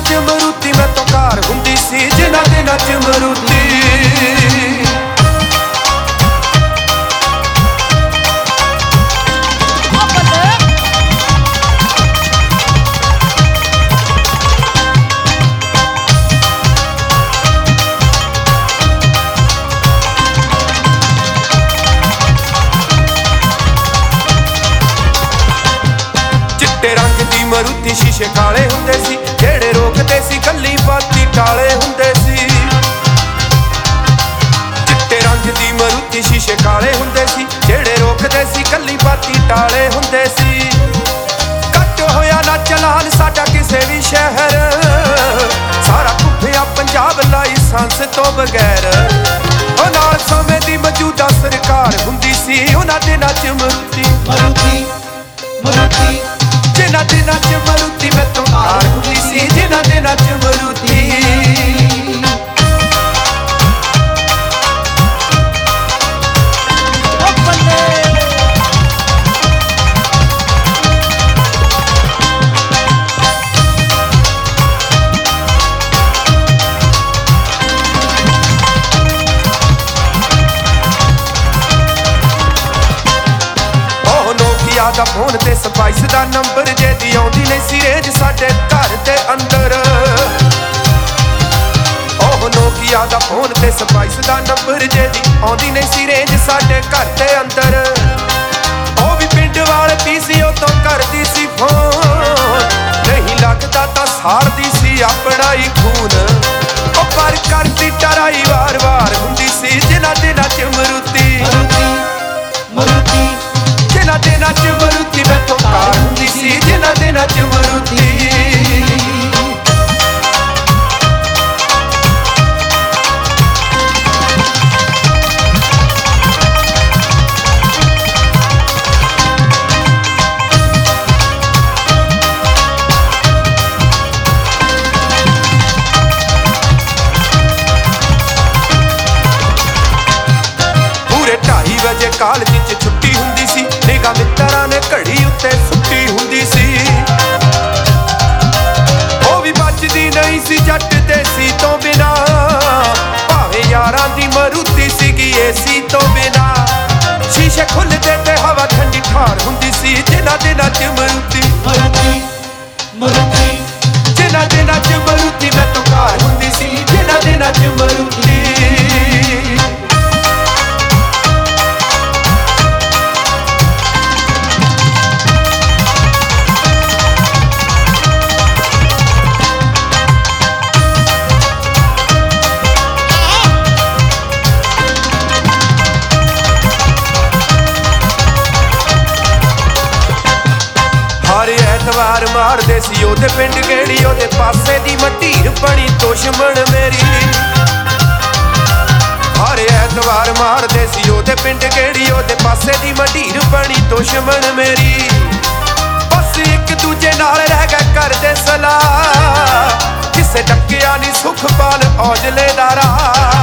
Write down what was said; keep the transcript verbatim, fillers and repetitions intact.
ਚ ਮਰੂਤੀ ਮੈਂ ਤੋਂ ਕਾਰ ਹੁੰਦੀ ਸੀ ਜਿਨ੍ਹਾਂ ਦਿਨਾਂ ਚ ਮਰੂਤੀ। रंग दी मरूती शीशे काले हुंदे सी जेड़े रोकदे सी गल्ली बाती टाले हुंदे सी। चिट्टे रंग दी मरूती शीशे काले हुंदे सी जेड़े रोकदे सी गल्ली बाती टाले हुंदे सी। कट होया ना चलान साडा किसे भी शहर सारा घुफिया पंजाब लाइसेंस तो बगैर। ओ नाल समय दी मौजूदा सरकार हुंदी सी उन्हां दिनां च मरूती मरूती मरूती जिन्हां दिनां च मरूती मैं तो कार हुंदी सी जिन्हां दिनां च मरूती। दा फोन ते स्पाइस दा नंबर जेदी आउंदी नहीं सी रेंज साडे घर दे अंदर। ओह नोकिया दा फोन ते स्पाइस दा नंबर जेदी आउंदी नहीं सी रेंज साडे घर दे अंदर। ओ भी पिंड वाले पीसी ओ तो करदी सी फोन नहीं लगदा तां सारदी सी अपना ही खून। ओ पर करदी टराई वार वार हुंदी सी जिन्हां दिनां च मरूती मरूती जिन्हां दिनां च मरूती मैं तो कार हुंदी सी जिन्हां दिनां च मरूती। पूरे ढाई बजे कॉलेज च छुट्टी हुंदी सी निगाह मित्तरां ने घड़ी उत्ते सुट्टी हुंदी सी। ओ भी बचदी नहीं सी जट देसी तो बिना भावें यारां दी मरूती सीगी एसी तो बिना। शीशे खुलदे ते हवा ठंडी ठार हुंदी सी जिन्हां दिनां च मरूती मरूती मरूती जिन्हां दिनां च मरूती मैं तो कार हुंदी सी जिन्हां दिनां च मरूती। ऐतवार मारदे सी ओदे पिंड गेड़ी ओदे पासे दी मटीर बनी दुश्मन मेरी। हर ऐतवार मारदे सी ओदे पिंड गेड़ी ओदे पासे दी मटीर बनी दुश्मन मेरी। बस एक दूजे नाल रह गए करदे सलाह किसे डकिया नी सुखपाल औजले दा राह।